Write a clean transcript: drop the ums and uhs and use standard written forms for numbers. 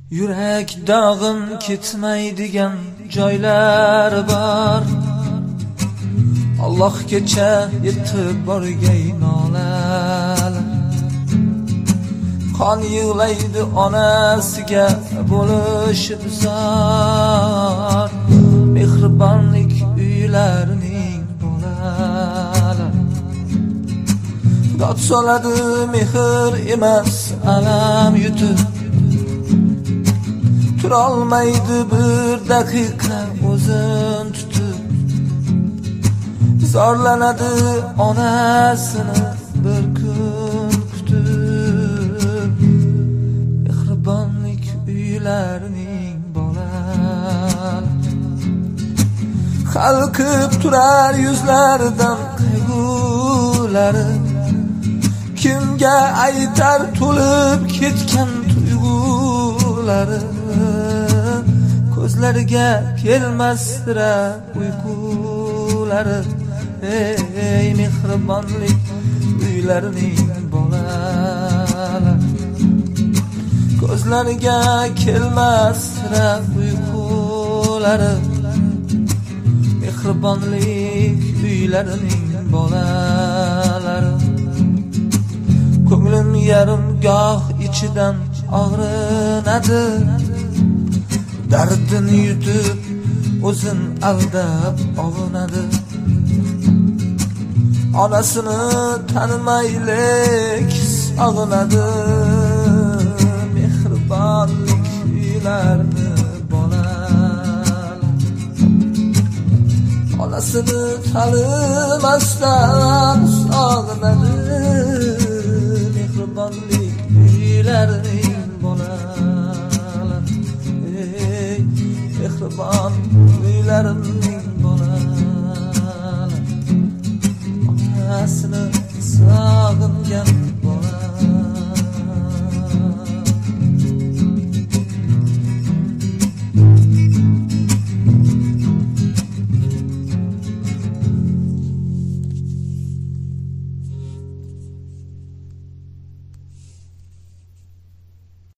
Yurak dog'im ketmaydigan joylar bor. Allohgacha yetib borgay nolalar. Qon yig'laydi onasiga bo'lishib zor. Mehribonlik uylarining bolalari. Dod soladi mehr emas alam yutib. Turolmaydi bir daqiqa o'zin tutib. Zorlanadi onasini bir kun kutib. Mehribonlik uylarining bolalari. Xalqib turar yuzlaridan qayg'ulari. Kimga aytar to'lib ketgan tuyg'ulari. Ko'zlariga kelmasdira uyqulari. Ey mehribonlik uylarining bolalari. Ko'zlariga kelmasdira uyqulari. Mehribonlik uylarining bolalari. Ko'nglim yarim goh ichidan og'rinadi. Dardini yutib o'zin aldab ovunadi. Onasini tanimaylik sog'inadi. Mehribonlik uylarini bolalari. Onasini tanimasdan sog'inadi. Mehribonlik uylarining bolalari. Mehribon uylarim